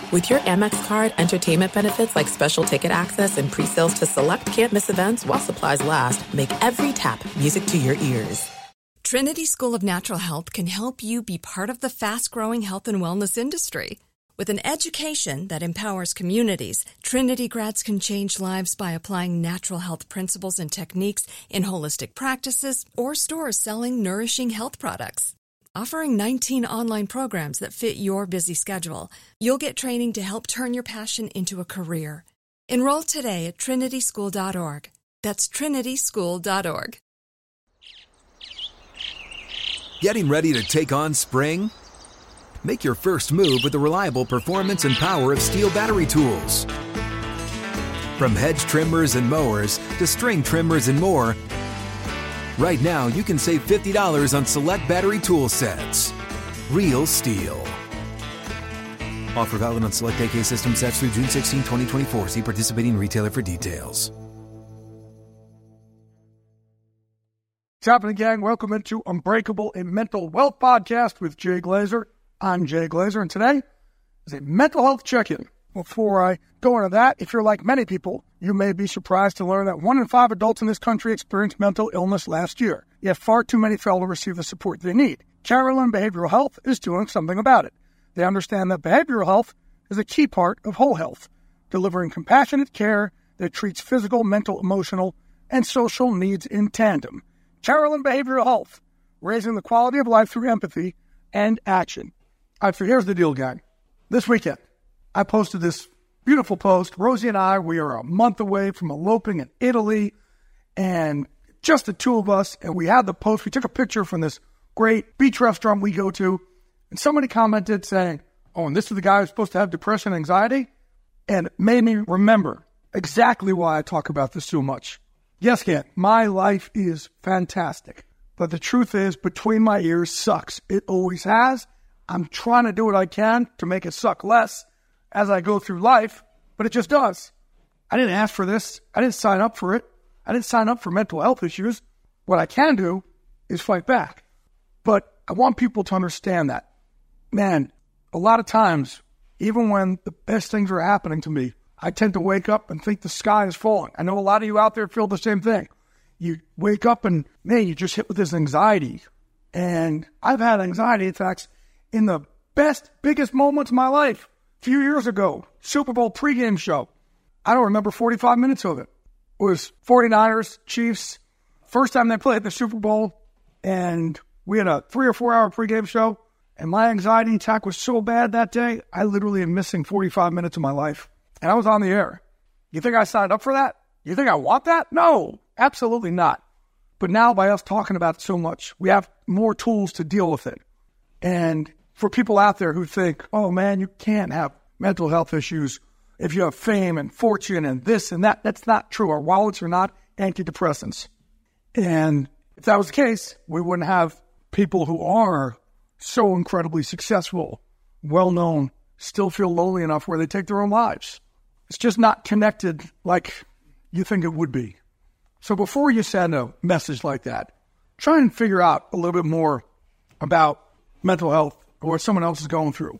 With your Amex card, entertainment benefits like special ticket access and pre-sales to select campus events while supplies last make every tap music to your ears. Trinity School of Natural Health can help you be part of the fast-growing health and wellness industry. With an education that empowers communities, Trinity grads can change lives by applying natural health principles and techniques in holistic practices or stores selling nourishing health products. Offering 19 online programs that fit your busy schedule, you'll get training to help turn your passion into a career. Enroll today at trinityschool.org. That's trinityschool.org. Getting ready to take on spring? Make your first move with the reliable performance and power of Steel battery tools. From hedge trimmers and mowers to string trimmers and more, right now you can save $50 on select battery tool sets. Real Steel. Offer valid on select AK system sets through June 16, 2024. See participating retailer for details. What's happening, gang? Welcome into Unbreakable, a mental wealth podcast with Jay Glazer. I'm Jay Glazer, and today is a mental health check-in. Before I go into that, if you're like many people, you may be surprised to learn that 1 in 5 adults in this country experienced mental illness last year, yet far too many fail to receive the support they need. Carolyn Behavioral Health is doing something about it. They understand that behavioral health is a key part of whole health, delivering compassionate care that treats physical, mental, emotional, and social needs in tandem. Carolyn Behavioral Health, raising the quality of life through empathy and action. All right, so here's the deal, gang. This weekend, I posted this beautiful post. Rosie and I, we are a month away from eloping in Italy, and just the two of us, and we had the post. We took a picture from this great beach restaurant we go to, and somebody commented saying, oh, and this is the guy who's supposed to have depression and anxiety? And it made me remember exactly why I talk about this so much. Yes, gang, my life is fantastic, but the truth is, between my ears sucks. It always has. I'm trying to do what I can to make it suck less as I go through life, but it just does. I didn't ask for this. I didn't sign up for it. I didn't sign up for mental health issues. What I can do is fight back. But I want people to understand that, man, a lot of times, even when the best things are happening to me, I tend to wake up and think the sky is falling. I know a lot of you out there feel the same thing. You wake up and, man, you just hit with this anxiety. And I've had anxiety attacks in the best, biggest moments of my life. A few years ago, Super Bowl pregame show. I don't remember 45 minutes of it. It was 49ers, Chiefs. First time they played the Super Bowl. And we had a 3 or 4 hour pregame show. And my anxiety attack was so bad that day, I literally am missing 45 minutes of my life. And I was on the air. You think I signed up for that? You think I want that? No, absolutely not. But now by us talking about it so much, we have more tools to deal with it. And for people out there who think, oh man, you can't have mental health issues if you have fame and fortune and this and that, that's not true. Our wallets are not antidepressants. And if that was the case, we wouldn't have people who are so incredibly successful, well-known, still feel lonely enough where they take their own lives. It's just not connected like you think it would be. So before you send a message like that, try and figure out a little bit more about mental health or what someone else is going through.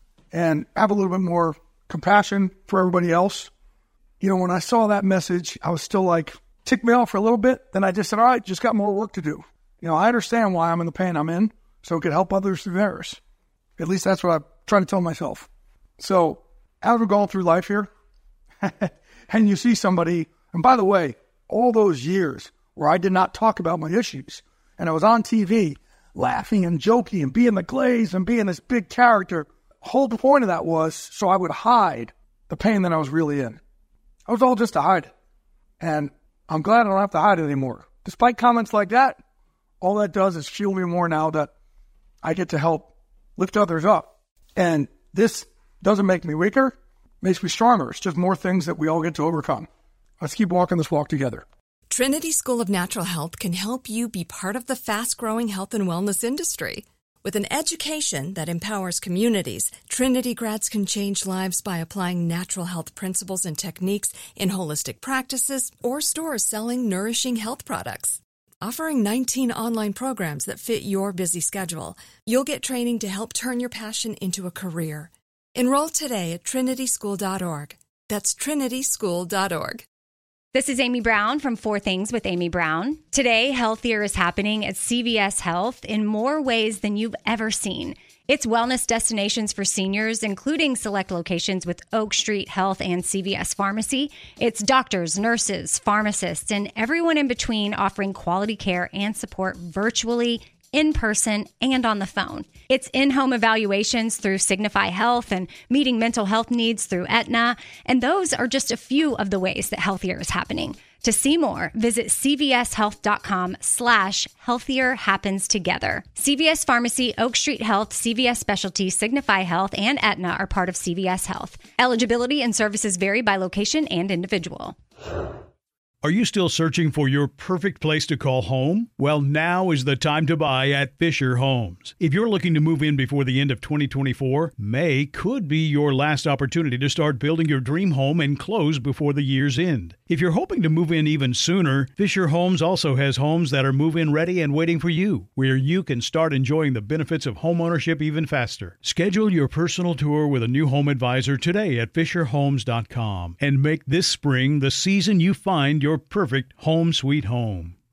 And have a little bit more compassion for everybody else. You know, when I saw that message, I was still like, ticked me off for a little bit. Then I just said, all right, just got more work to do. You know, I understand why I'm in the pain I'm in, so it could help others through theirs. At least that's what I'm trying to tell myself. So as we're going through life here, and you see somebody, and by the way, all those years where I did not talk about my issues, and I was on TV laughing and joking and being the glaze and being this big character, the whole point of that was so I would hide the pain that I was really in. It was all just to hide it. And I'm glad I don't have to hide it anymore. Despite comments like that, all that does is fuel me more now that I get to help lift others up. And this doesn't make me weaker, makes me stronger. It's just more things that we all get to overcome. Let's keep walking this walk together. Trinity School of Natural Health can help you be part of the fast-growing health and wellness industry. With an education that empowers communities, Trinity grads can change lives by applying natural health principles and techniques in holistic practices or stores selling nourishing health products. Offering 19 online programs that fit your busy schedule, you'll get training to help turn your passion into a career. Enroll today at trinityschool.org. That's trinityschool.org. This is Amy Brown from 4 Things with Amy Brown. Today, Healthier is happening at CVS Health in more ways than you've ever seen. It's wellness destinations for seniors, including select locations with Oak Street Health and CVS Pharmacy. It's doctors, nurses, pharmacists, and everyone in between offering quality care and support virtually, in person, and on the phone. It's in-home evaluations through Signify Health and meeting mental health needs through Aetna. And those are just a few of the ways that Healthier is happening. To see more, visit cvshealth.com/healthier happens together. CVS Pharmacy, Oak Street Health, CVS Specialty, Signify Health, and Aetna are part of CVS Health. Eligibility and services vary by location and individual. Are you still searching for your perfect place to call home? Well, now is the time to buy at Fisher Homes. If you're looking to move in before the end of 2024, May could be your last opportunity to start building your dream home and close before the year's end. If you're hoping to move in even sooner, Fisher Homes also has homes that are move-in ready and waiting for you, where you can start enjoying the benefits of homeownership even faster. Schedule your personal tour with a new home advisor today at FisherHomes.com and make this spring the season you find your perfect home sweet home.